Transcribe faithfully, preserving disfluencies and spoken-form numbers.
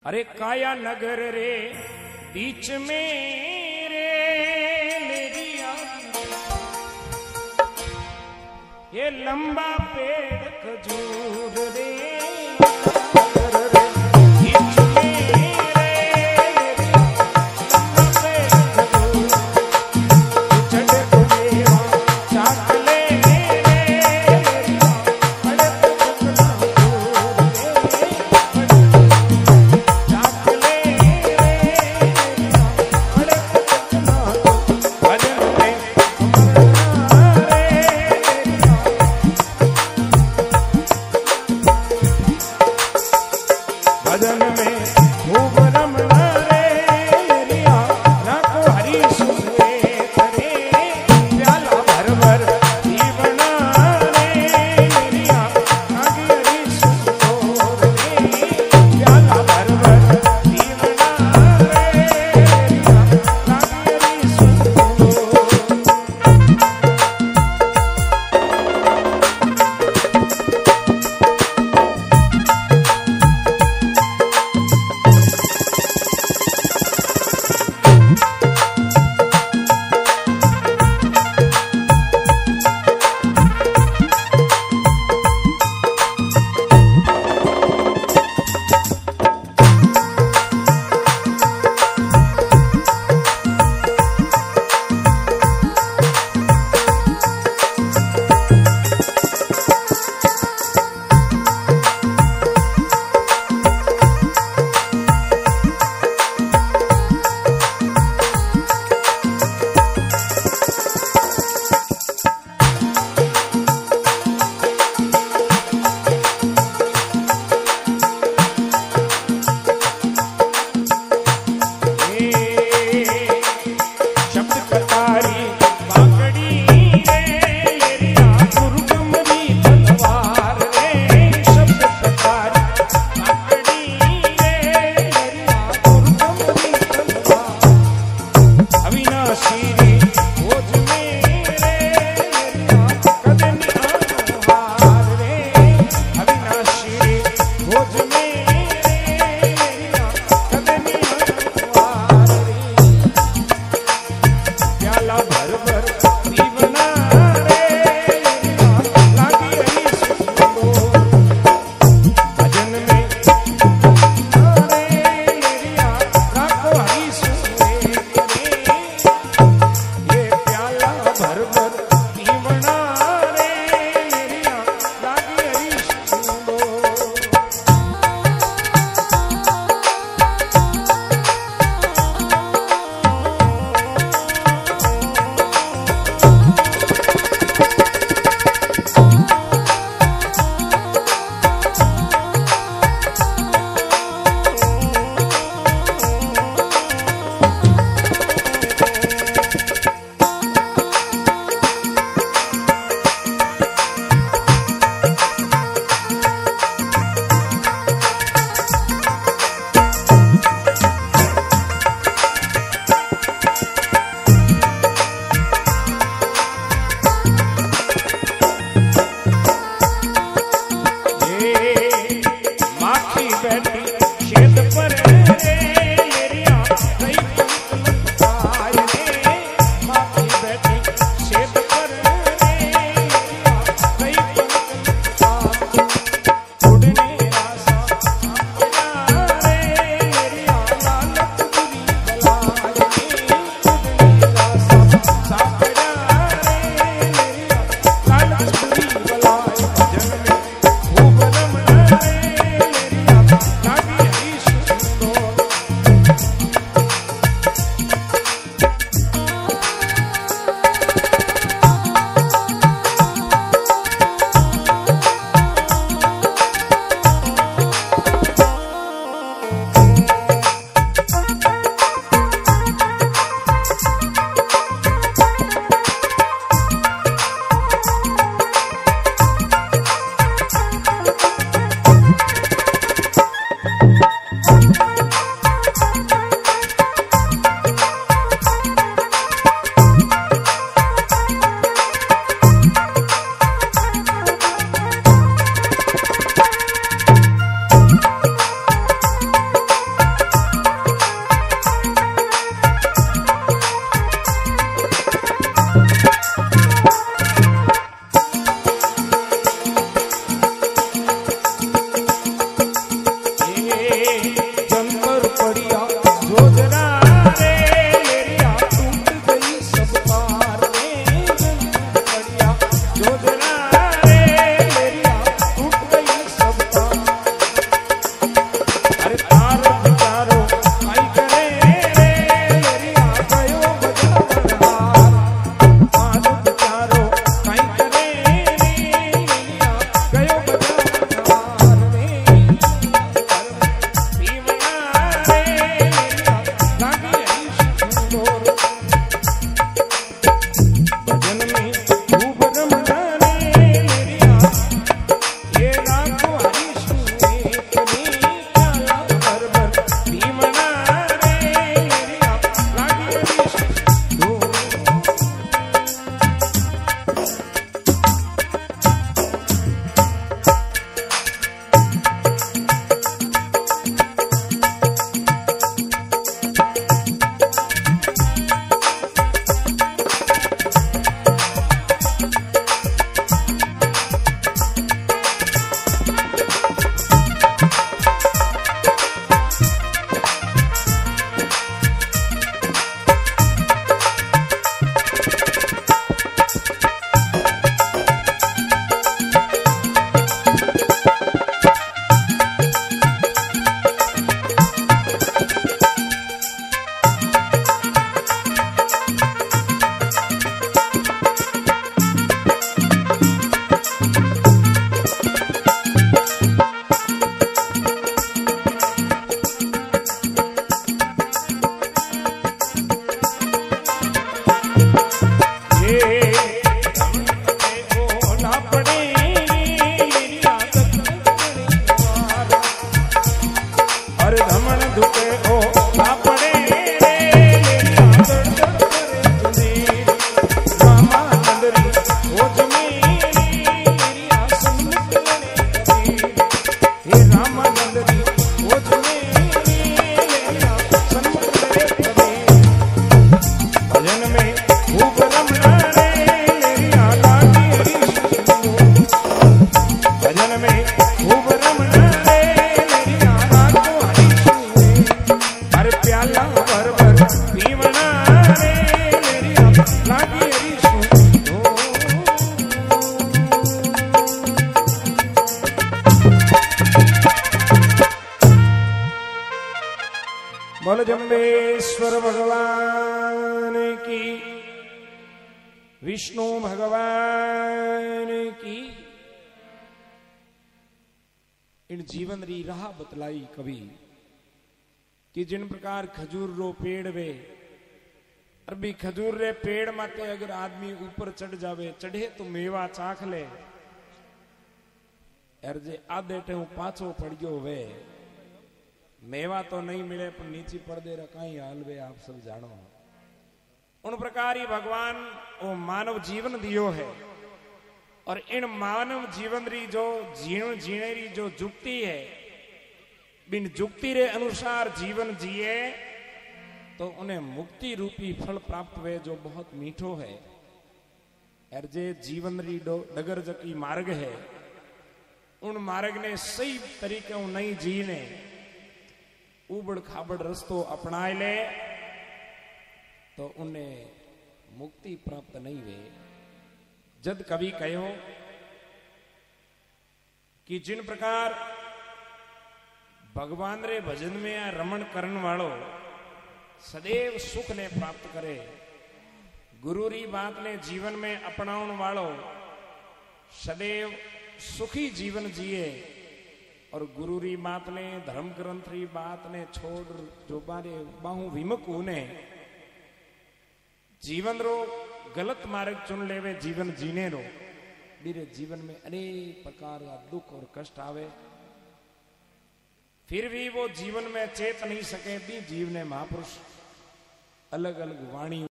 अरे काया नगर रे बीच में रे लेरिया, ये लंबा पेड़ खजूर रे और धमन दुखे ओ आपड़े रे लेरिया दड़ दड़ करे जुनेर रामानंदरी ओज मेरी लेरिया सन्मुख लड़े कबीर हे रामानंदरी ओज मेरी लेरिया सन्मुख लड़े कबीर भजन में खूब रमना रे लेरिया लागी हरी भजन में खूब रमना रे लेरिया लागो हरी हर प्याला भर भर पीवना रे लेरिया लागी हरी बोल जम्बेश्वर भगवान की विष्णु भगवान की। इन जीवन री राह बतलाई कवि कि जिन प्रकार खजूर रो पेड़ वे अरबी खजूर रे पेड़ माते अगर आदमी ऊपर चढ़ जावे चढ़े तो मेवा चाख ले यार जे आधे टे पाछो पड़ गयो वे मेवा तो नहीं मिले पर नीचे पर्दे रखाई हाल वे आप सब जानो। उन प्रकार ही भगवान वो मानव जीवन दियो है और इन मानव जीवन री जो जीवन जीने री जो जुक्ति है बिन जुक्ति रे अनुसार जीवन जिए तो उन्हें मुक्ति रूपी फल प्राप्त हुए जो बहुत मीठो है। और जे जीवन री डगर जकी मार्ग है उन मार्ग ने सही तरीके नहीं जीने उबड़ खाबड़ रस्तो अपनाए ले तो उन्हें मुक्ति प्राप्त नहीं हुए। जद कभी कहो कि जिन प्रकार भगवान रे भजन में रमण करण वालों सदैव सुख ने प्राप्त करे गुरु री बात ने जीवन में अपनाउन वालों सदैव सुखी जीवन जिए और गुरु री बात ने धर्म ग्रंथ री बात ने छोड़ जो बारे बाहू विमुख ने जीवन रो गलत मार्ग चुन लेवे जीवन जीने रो मेरे जीवन में अनेक प्रकार का दुख और कष्ट आवे फिर भी वो जीवन में चेत नहीं सके भी जीव ने महापुरुष अलग अलग वाणी